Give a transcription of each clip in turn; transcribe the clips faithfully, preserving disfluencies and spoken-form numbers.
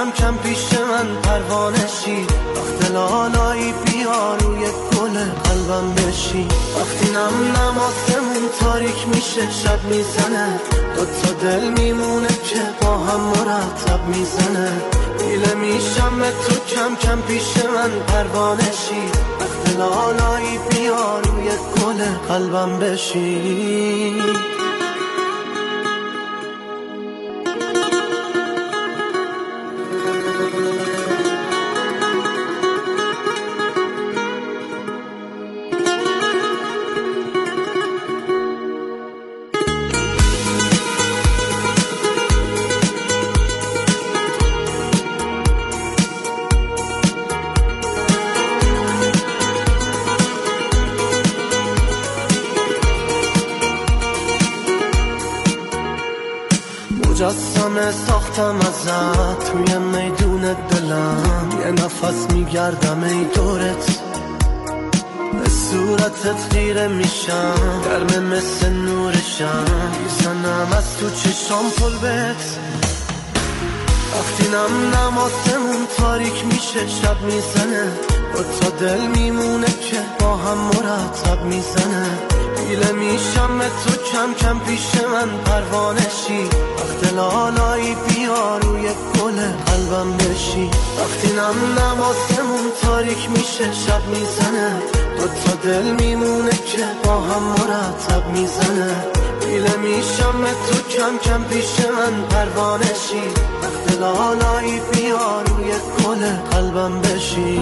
کم کم پیش من پروانه شی، وقت لالایی بیا روی گل قلبم بشی. وقتی نم نم آسمون تاریک میشه شب میزنه، دو تا دل میمونه که با هم مرتب میزنه. دیله میشم به تو کم کم پیش من پروانه شی، وقت لالایی بیا روی گل قلبم بشی. مجسمه ساختم ازت توی میدون دلم، یه نفس میگردم ای دورت، به صورتت خیره میشم، گرمه مثل نورشم، میزنم از تو چشام پل بهت. وقتی نم نم آسمون تاریک میشه شب میزنه، دو تا دل میمونه که با هم مرتب میزنه. دیله میشم به تو کم کم پیش من پروانه شی، وقت لالایی بیا روی گل قلبم بشی. وقتی نم نم آسمون تاریک میشه شب میزنه، دو تا دل میمونه که با هم مرتب میزنه. دیله میشم به تو کم کم پیش من پروانه شی، وقت لالایی بیا روی گل قلبم بشی.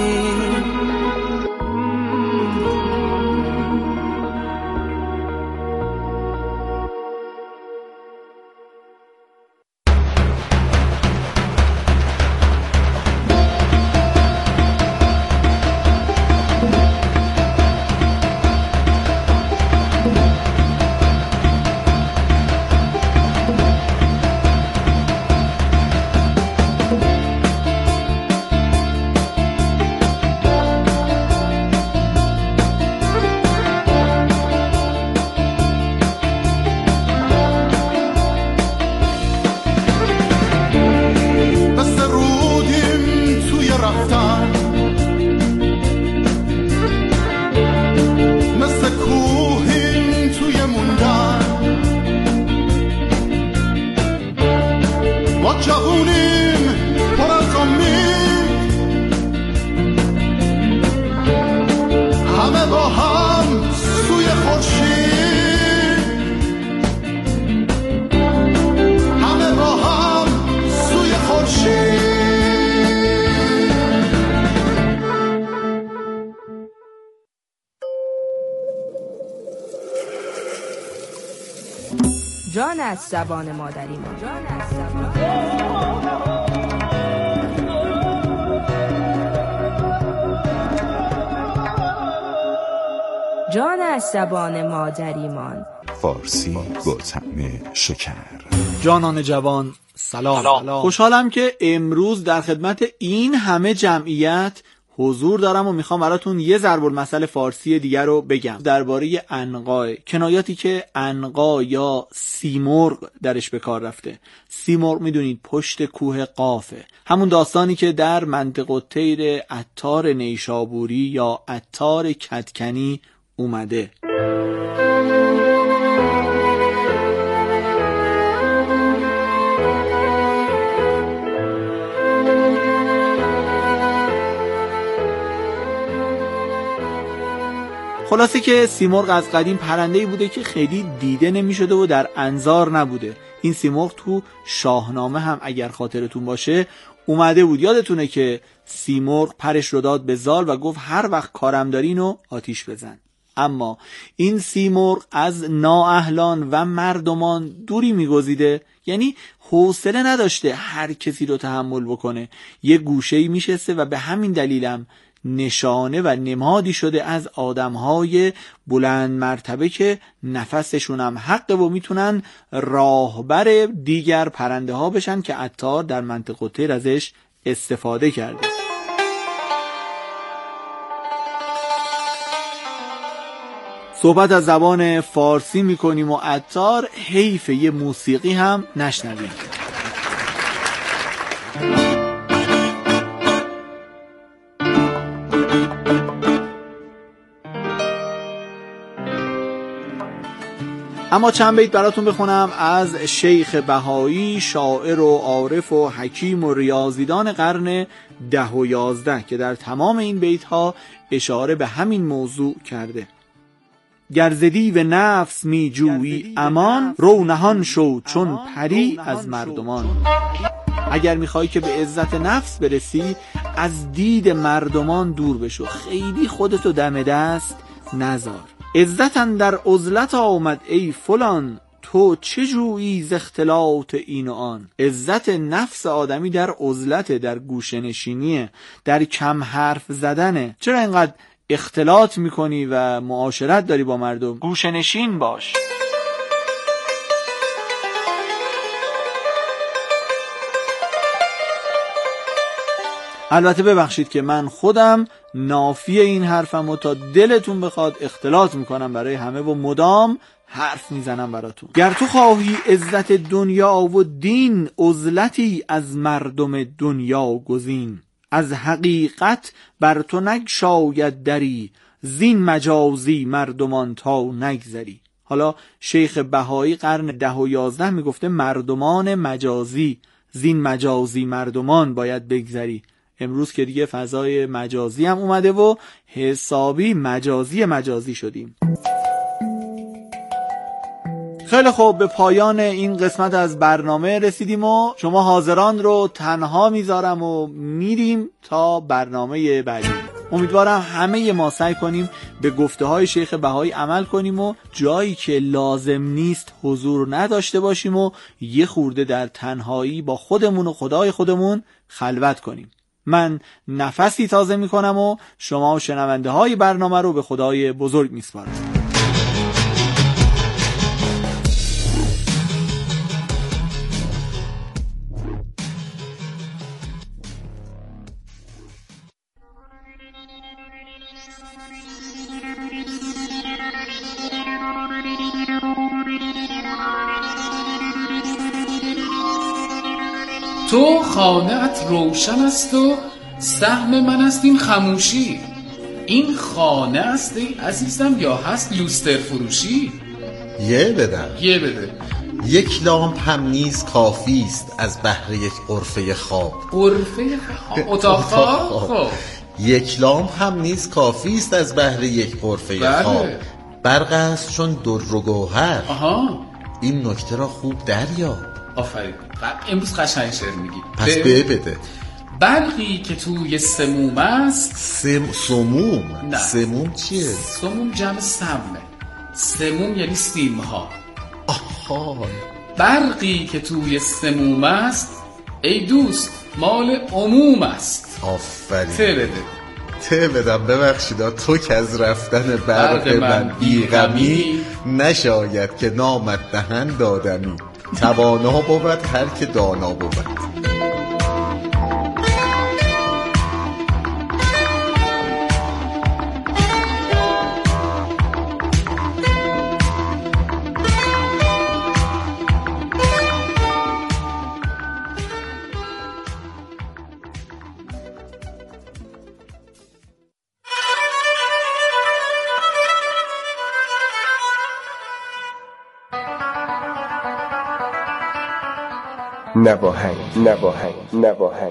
جان از زبان مادری ما. جان از زبان مادریمان. فارسی با طعم شکر. جانان جوان سلام. سلام. خوشحالم که امروز در خدمت این همه جمعیت حضور دارم و میخوام براتون یه ضرب المثل فارسی دیگر رو بگم درباره عنقا، کنایاتی که عنقا یا سیمرغ درش به کار رفته. سیمرغ میدونید پشت کوه قافه، همون داستانی که در منطقه الطیر عطار نیشابوری یا عطار کدکنی اومده. خلاصه که سیمرغ از قدیم پرنده‌ای بوده که خیلی دیده نمی‌شده و در انظار نبوده. این سیمرغ تو شاهنامه هم اگر خاطرتون باشه اومده بود. یادتونه که سیمرغ پرش رو داد به زال و گفت هر وقت کارم داری اینو آتیش بزن. اما این سیمرغ از نااهلان و مردمان دوری می‌گزیده، یعنی حوصله نداشته هر کسی رو تحمل بکنه. یه گوشه‌ای میشسته و به همین دلیلم نشانه و نمادی شده از آدمهای بلند مرتبه که نفسشون هم حقه و میتونن راهبر دیگر پرنده ها بشن که عطار در منطقه الطیر ازش استفاده کرده. صحبت از زبان فارسی میکنیم و عطار حیف یه موسیقی هم نشنویم. اما چند بیت براتون بخونم از شیخ بهایی، شاعر و عارف و حکیم و ریاضیدان قرن ده و یازده که در تمام این بیت ها اشاره به همین موضوع کرده. گرزدی و نفس می جویی امان، رو نهان شو چون پری از مردمان. اگر میخوای که به عزت نفس برسی، از دید مردمان دور بشو، خیلی خودتو دم دست نذار. عزتن در عزلت آمد ای فلان، تو چه جویی ز اختلاط این و آن. عزت نفس آدمی در عزلت، در گوشه نشینیه، در کم حرف زدنه. چرا اینقدر اختلاط میکنی و معاشرت داری با مردم؟ گوشه نشین باش. البته ببخشید که من خودم نافی این حرفم و تا دلتون بخواد اختلاط میکنم برای همه و مدام حرف میزنم براتون. گر تو خواهی عزت دنیا و دین، عزلتی از مردم دنیا گزین. از حقیقت بر تو نگشاید دری، زین مجازی مردمان تا نگذری. حالا شیخ بهایی قرن ده و یازده میگفته مردمان مجازی، زین مجازی مردمان باید بگذری. امروز که دیگه فضای مجازی هم اومده و حسابی مجازی مجازی شدیم. خیلی خوب، به پایان این قسمت از برنامه رسیدیم و شما حاضران رو تنها میذارم و میریم تا برنامه بعدی. امیدوارم همه ما سعی کنیم به گفته های شیخ بهایی عمل کنیم و جایی که لازم نیست حضور نداشته باشیم و یه خورده در تنهایی با خودمون و خدای خودمون خلوت کنیم. من نفسی تازه میکنم و شما شنونده های برنامه رو به خدای بزرگ میسپارم. تو خانه‌ات روشن است و سهم من است این خموشی. این خانه است ای عزیزم یا هست لوستر فروشی؟ یه بدم یه بده. یک لامپ هم نیز کافی است از بهر یک غرفه خواب. غرفه خواب؟ اتاق خواب؟ خب یک لامپ هم نیز کافی است از بهر یک غرفه بله. خواب. برق است چون در و گوهر. آها، این نکته را خوب دریاب. آفرین، امروز قشنگ شعر میگی. پس به بده. برقی که توی سموم است. سم... سموم؟ نه. سموم چیه؟ سموم جمع سمه. سموم یعنی سیم ها. آها. برقی که توی سموم است ای دوست مال عموم است. آفرین. ته بده. ته بدم. ببخشیدا تو که از رفتن برق من بیغمی، نشاید که نامت دهن دادمی. توانا بود هر که دانا بود. نواهنگ نواهنگ نواهنگ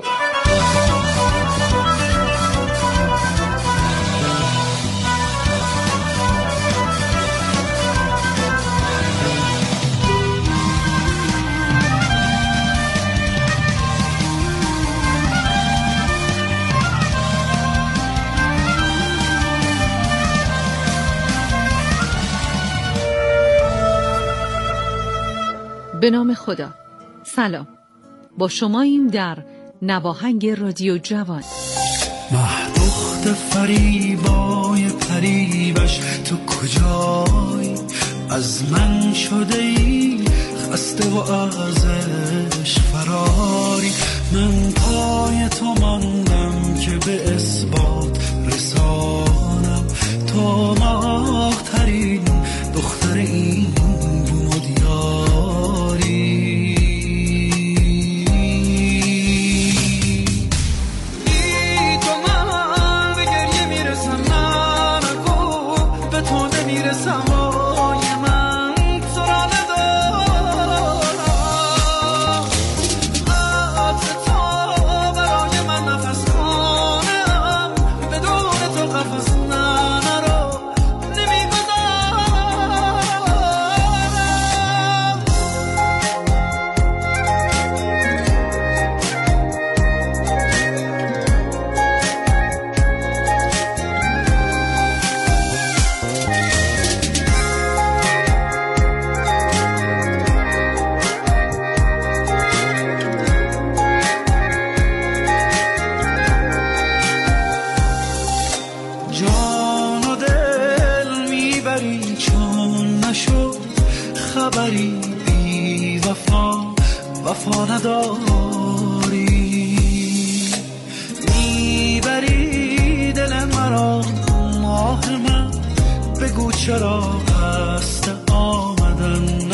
به نام خدا. سلام، با شماییم در نواهنگ رادیو جوان. مهدخت فریبای پریبش تو کجایی؟ از من شده ای خسته و ازش فراری. من پای تو ماندم که به اثبات رسانم. تو ماه ترین دختر این بوم و دیاری. چرا قصد آمدن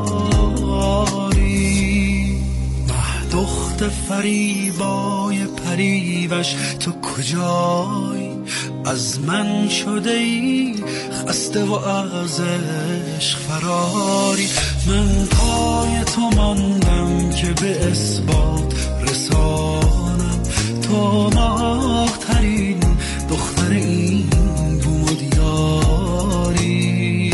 نداری؟ مه دخت فریبای پریوش تو کجایی؟ از من شده ای خسته و از عشق فراری. من پای تو ماندم که به اثبات رسانم تو ماه ترین دختر این بوم و دیاری.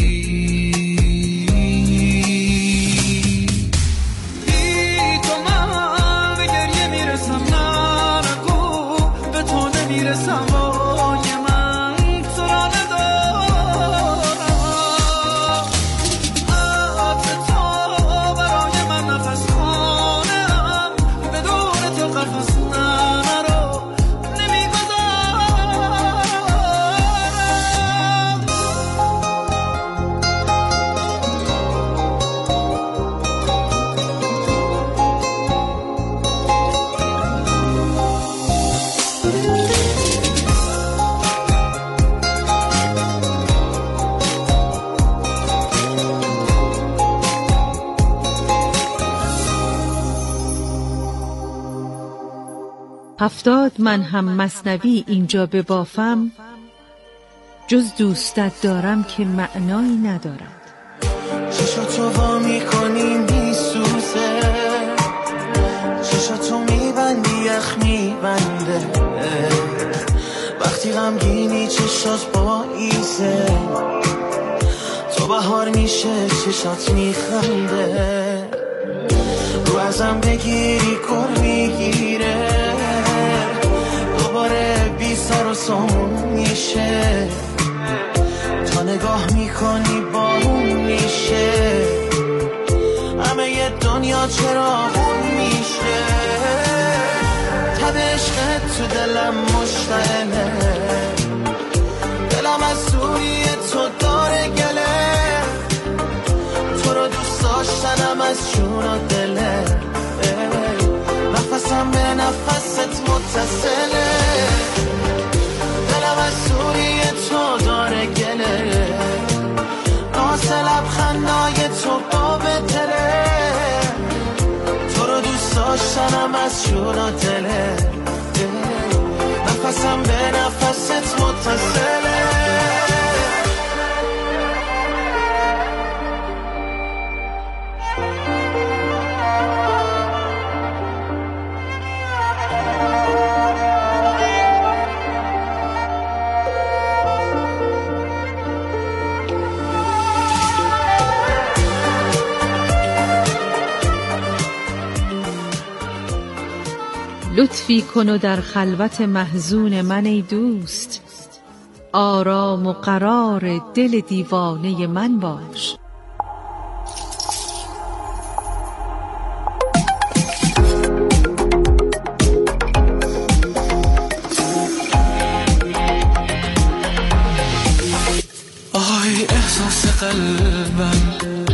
بی تو من به گریه میرسم، نه نگو به تو نمیرسم. هفتاد من هم مثنوی اینجا ببافم، جز دوستت دارم که معنایی ندارد. چشاتو وا میکنی میسوزه، چشاتو میبندی یخ میبنده، وقتی غمگینی چشات پاییزه، تو بهار میشه چشات میخنده، رو ازم بگیری کر میگیره، دوباره بی سر و سامون میشه، تا نگاه میکنی بارون میشه، همه ی دنیا چراغون میشه، تب عشقت تو دلم مشتعله، دلم از سوی تو داره گله، تو رو دوست داشتنم از جون و دله، نفسم به نفست متصله، دلم از سوی تو داره گله، ناز لبخندای تو با بتره، تو رو دوست داشتنم از جون و دله، نفسم به نفست متصله. لطفی کن و در خلوت محزون من ای دوست، آرام و قرار دل دیوانه من باش. آی احساس قلبم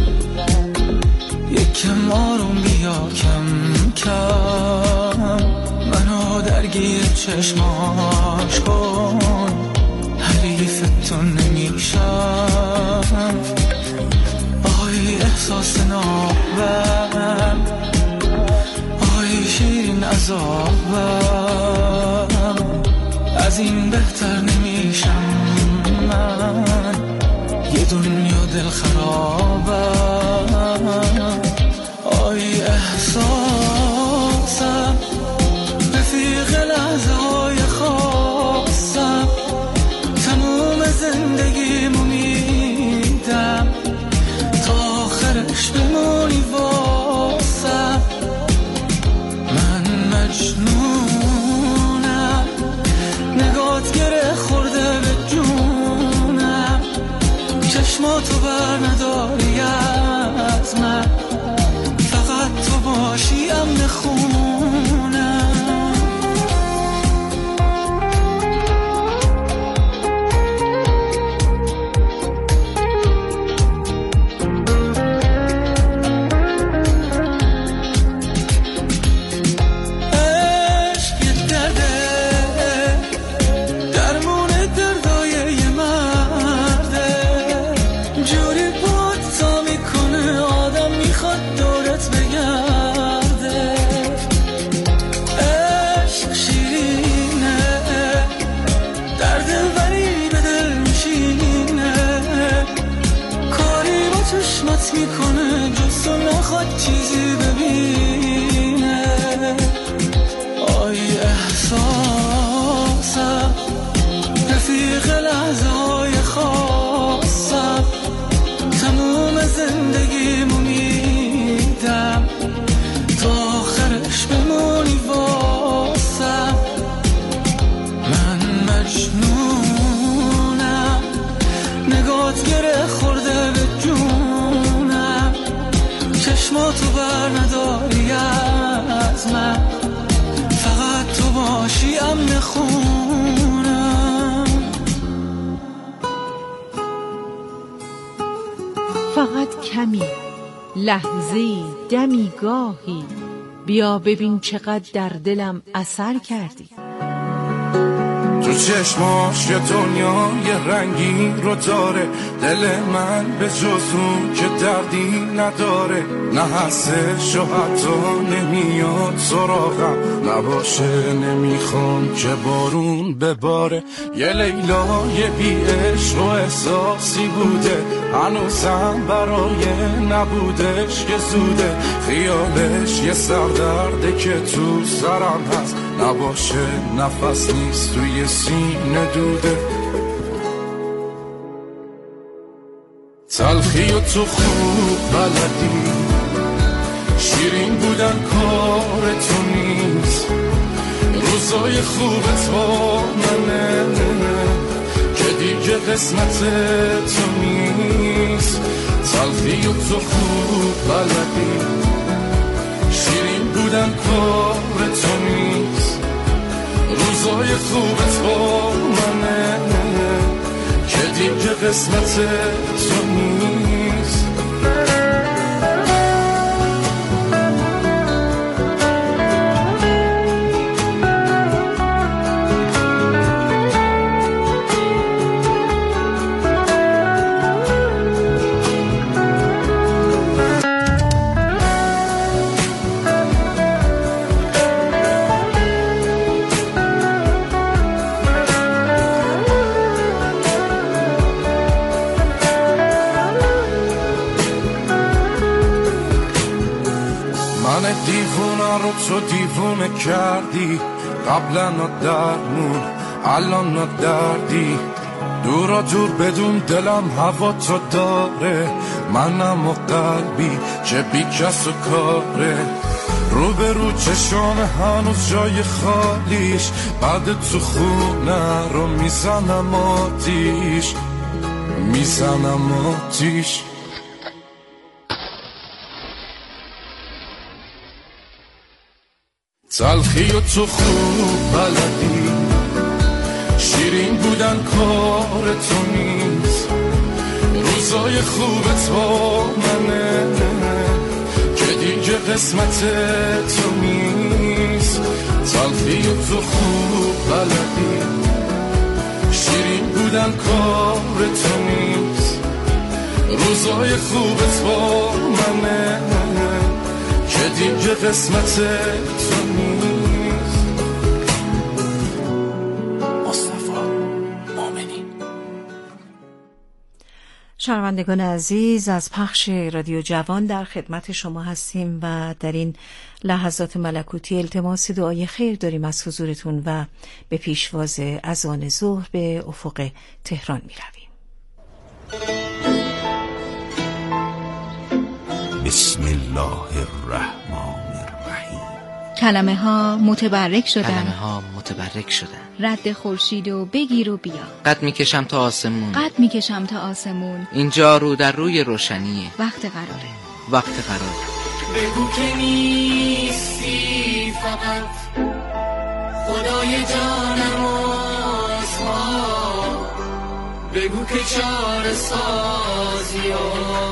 یکم آروم بیا کم کم، منو درگیر چشماش کن، حریف تو نمیشم. آی احساس نابم، آی شیرین عذابم، از این بهتر نمیشم من، یه دنیا دل خرابم. آی احساسم رفیق لحظه های خاصم، تموم زندگیمو میدم تا آخرش بمونی واسم. من مجنونم، نگات گره خورده به جونم، چشماتو بر نداری از من، فقط تو باشی امن خونم. احساسم، رفیق لحظه های خاصم، تموم زندگیمو میدم تا آخرش بمونی واسم. من مجنونم، نگات گره خورده به جونم، چشماتو بر نداری از من، فقط تو باشی امن خونم. فقط کمی، لحظه‌ای، دمی، گاهی، بیا ببین چقدر در دلم اثر کردی. تو چشماش یه دنیای رنگین رو داره، دل من به جز اون که دردی نداره، نه هستش و حتی نمیاد سراغم نباشه، نمیخوام که بارون بباره. یه لیلای بی عشق و احساسی بوده، هنوزم برای نبودش که زوده، خیالش یه سردرده که تو سرم هست، نباشه نفس نیست توی سینه دوده. تلخی و تو خوب بلدی، شیرین بودن کار تو نیست، روزای خوبت با منه که دیگه قسمت تو نیست. تلخی و تو خوب بلدی، شیرین بودن کار تو نیست، روزای خوبت با منه که دیگه قسمت تو نیست. دیوونه رو تو دیوونه کردی، قبلا نا درمون الان نا دردی، دورا دور بدون دلم هوا تو داره، منم و قلبی که بی کس و کاره، رو به رو چشام هنوز جای خالیش، بعد تو خونه رو میزنم آتیش، میزنم آتیش. تلخی و تو خوب بلدی، شیرین بودن کار تو نیست، روزای خوبت با منه که دیگه قسمت تو نیست. تلخی و تو خوب بلدی، شیرین بودن کار تو نیست، روزای خوبت با منه که دیگه قسمت تو نیست. مصطفی مؤمنی. شنوندگان عزیز، از پخش رادیو جوان در خدمت شما هستیم و در این لحظات ملکوتی التماس دعای خیر داریم از حضورتون و به پیشواز اذان ظهر به افق تهران می رویم. بسم الله الرحمن الرحیم. کلمه ها متبرک شدن، کلمه ها متبرک شدن، رد خورشید و بگیر و بیا، قد میکشم تا آسمون، قد میکشم تا آسمون، اینجا رو در روی روشنیه، وقت قراره، وقت قراره. بگو که نیستی فقط خدای جانم و اسما، بگو که چاره سازی و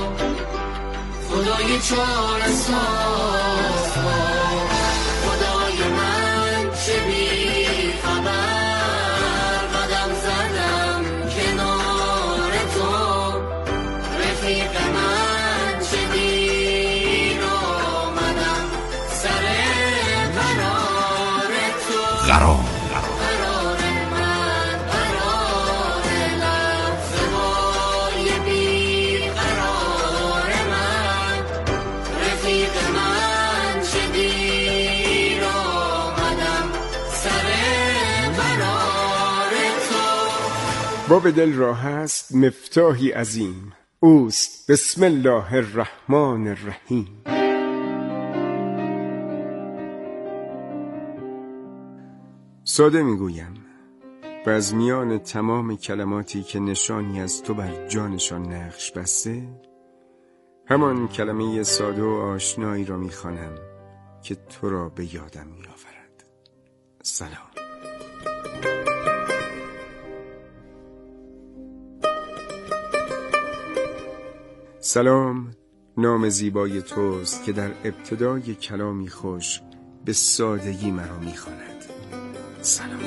خدای چاره ساز، خدای من چه بی خبر، قدم زدم کنار تو، رفیق من چه دیر آمدم سر قرار تو، قرار من چه دیر آمدم سر باب دل را هست مفتاحی عظیم، اوست بسم الله الرحمن الرحیم. ساده میگویم و از میان تمام کلماتی که نشانی از تو بر جانشان نقش بسته، همان کلمه ساده و آشنایی را میخوانم که تو را به یادم میآورد. سلام. سلام نام زیبای توست که در ابتدای کلامی خوش به سادگی مرا میخواند. سلام.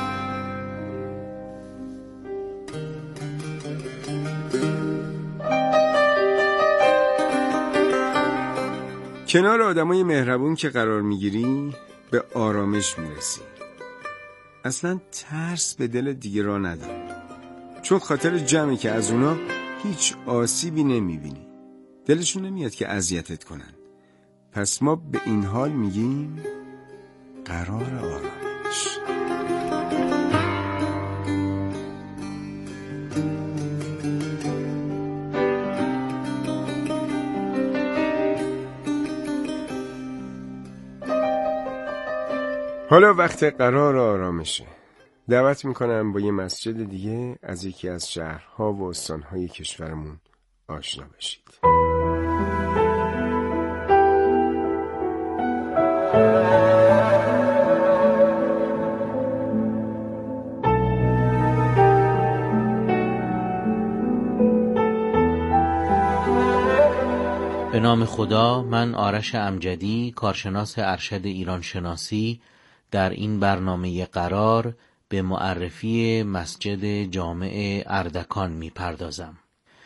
کنار آدمای مهربون که قرار میگیری به آرامش میرسی. اصلا ترس به دل دیگه را ندار، چون خاطر جمعی که از اونا هیچ آسیبی نمیبینی. دلشون نمیاد که اذیتت کنن. پس ما به این حال میگیم قرار آرامش. حالا وقت قرار آرامشه. دعوت میکنم با یه مسجد دیگه از یکی از شهرها و استانهای کشورمون آشنا بشید. به نام خدا، من آرش امجدی، کارشناس ارشد ایران شناسی، در این برنامه قرار به معرفی مسجد جامع اردکان می پردازم.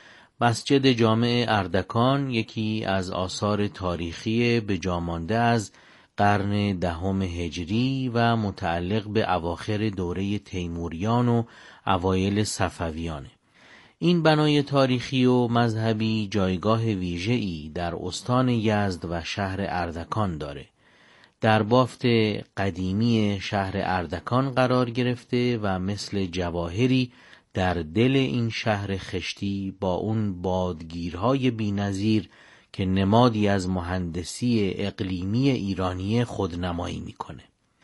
مسجد جامع اردکان یکی از آثار تاریخی به جا مانده از قرن دهم هجری و متعلق به اواخر دوره تیموریان و اوایل صفویانه. این بنای تاریخی و مذهبی جایگاه ویژه‌ای در استان یزد و شهر اردکان داره. در بافت قدیمی شهر اردکان قرار گرفته و مثل جواهری در دل این شهر خشتی با اون بادگیرهای بی‌نظیر که نمادی از مهندسی اقلیمی ایرانی خودنمایی میکنه.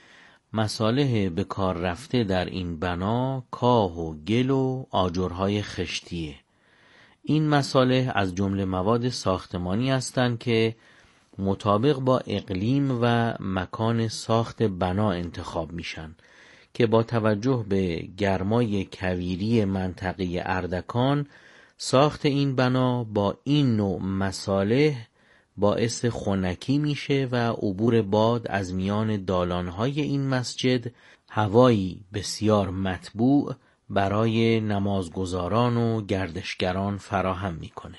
مصالح به کار رفته در این بنا کاه و گل و آجرهای خشتیه. این مصالح از جمله مواد ساختمانی هستند که مطابق با اقلیم و مکان ساخت بنا انتخاب میشن که با توجه به گرمای کویری منطقه اردکان ساخت این بنا با این نوع مصالح باعث خنکی میشه و عبور باد از میان دالانهای این مسجد هوایی بسیار مطبوع برای نمازگزاران و گردشگران فراهم میکنه.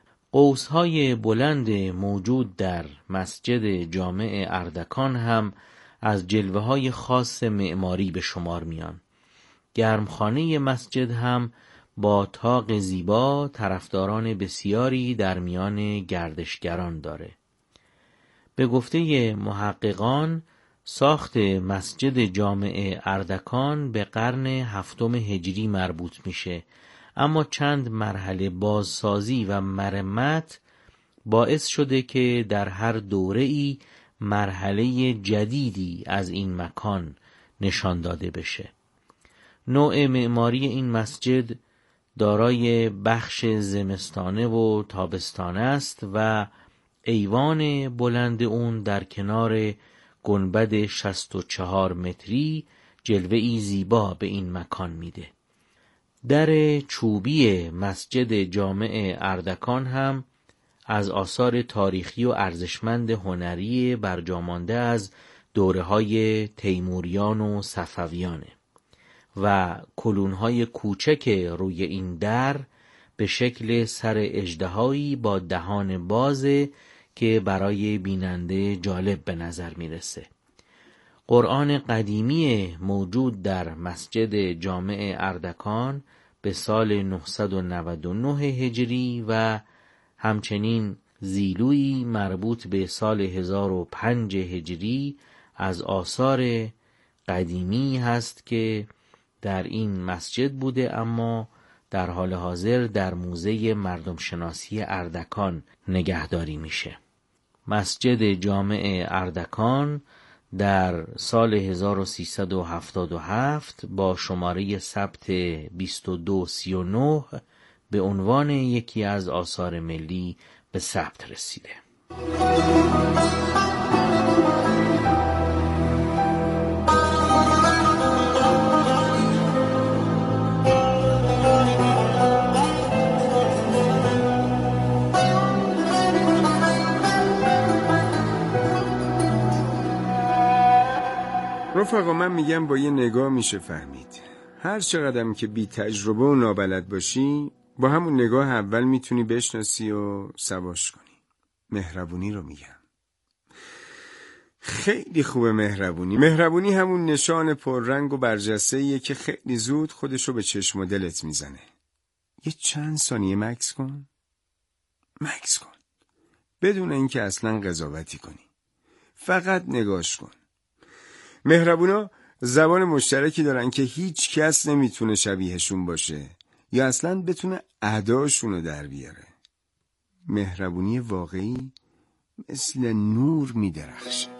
قوس‌های بلند موجود در مسجد جامع اردکان هم از جلوه‌های خاص معماری به شمار میان. گرمخانه مسجد هم با طاق زیبا طرفداران بسیاری در میان گردشگران داره. به گفته محققان ساخت مسجد جامع اردکان به قرن هفتم هجری مربوط میشه، اما چند مرحله بازسازی و مرمت باعث شده که در هر دوره‌ای مرحله جدیدی از این مکان نشان داده بشه. نوع معماری این مسجد دارای بخش زمستانه و تابستانه است و ایوان بلند اون در کنار گنبد شصت و چهار متری جلوه‌ای زیبا به این مکان میده. در چوبی مسجد جامع اردکان هم از آثار تاریخی و ارزشمند هنری برجامانده از دوره‌های تیموریان و صفویانه و کلون‌های کوچک روی این در به شکل سر اژدهایی با دهان بازه که برای بیننده جالب به نظر میرسه. قرآن قدیمی موجود در مسجد جامع اردکان به سال نهصد و نود و نه هجری و همچنین زیلویی مربوط به سال هزار و پنج هجری از آثار قدیمی هست که در این مسجد بوده، اما در حال حاضر در موزه مردم شناسی اردکان نگهداری میشه. مسجد جامع اردکان در سال هزار و سیصد و هفتاد و هفت با شماره ثبت بیست و دو سی و نه به عنوان یکی از آثار ملی به ثبت رسیده. رفقا، من میگم با یه نگاه میشه فهمید. هر چقدرم که بی تجربه و نابلد باشی، با همون نگاه اول میتونی بشناسی و سواش کنی. مهربونی رو میگم. خیلی خوبه مهربونی. مهربونی همون نشان پررنگ و برجسته‌ایه که خیلی زود خودشو به چشم و دلت میزنه. یه چند ثانیه مکث کن. مکث کن. بدون اینکه اصلا قضاوتی کنی. فقط نگاش کن. مهربونا زبان مشترکی دارن که هیچ کس نمیتونه شبیهشون باشه یا اصلا بتونه اداشونو در بیاره. مهربونی واقعی مثل نور میدرخشه.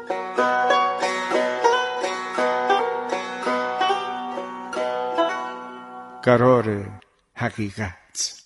قرار حقیقت.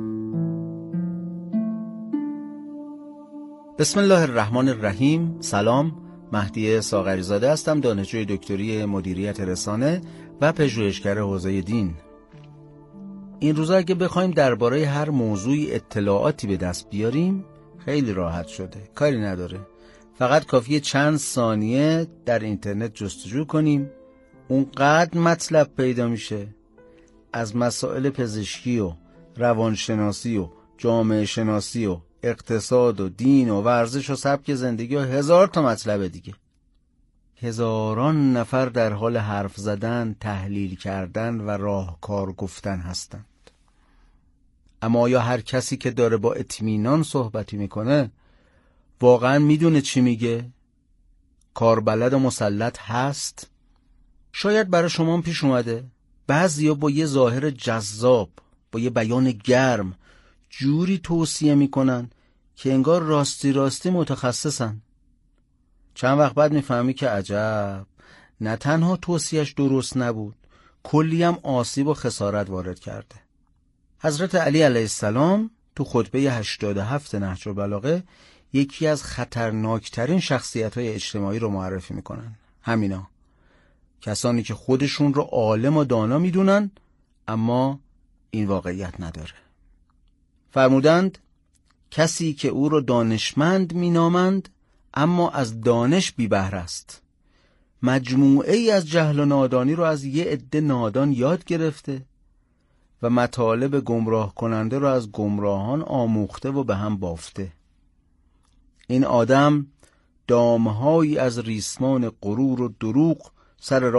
بسم الله الرحمن الرحیم. سلام، مهدی ساغریزاده هستم، دانشجوی دکتری مدیریت رسانه و پژوهشگر حوزه دین. این روزا اگه بخوایم درباره هر موضوعی اطلاعاتی به دست بیاریم خیلی راحت شده، کاری نداره. فقط کافیه چند ثانیه در اینترنت جستجو کنیم، اونقدر مطلب پیدا میشه. از مسائل پزشکی و روانشناسی و جامعه شناسی و اقتصاد و دین و ورزش و سبک زندگی و هزار تا مطلب دیگه. هزاران نفر در حال حرف زدن، تحلیل کردن و راهکار گفتن هستند. اما آیا هر کسی که داره با اطمینان صحبتی میکنه واقعا میدونه چی میگه؟ کاربلد و مسلط هست؟ شاید برای شما هم پیش اومده بعضیا با یه ظاهر جذاب، با یه بیان گرم جوری توصیه میکنن که انگار راستی راستی متخصصن. چند وقت بعد میفهمی که عجب، نه تنها توصیهش درست نبود، کلی هم آسیب و خسارت وارد کرده. حضرت علی علیه السلام تو خطبه هشتاد و هفت نهج البلاغه یکی از خطرناکترین شخصیت‌های اجتماعی رو معرفی میکنن. همینا، کسانی که خودشون رو عالم و دانا میدونن اما این واقعیت نداره. فرمودند کسی که او را دانشمند مینامند اما از دانش بی بهره است. مجموعه ای از جهل و نادانی رو از یه عده نادان یاد گرفته و مطالب گمراه کننده رو از گمراهان آموخته و به هم بافته. این آدم دامهایی از ریسمان غرور و دروغ سر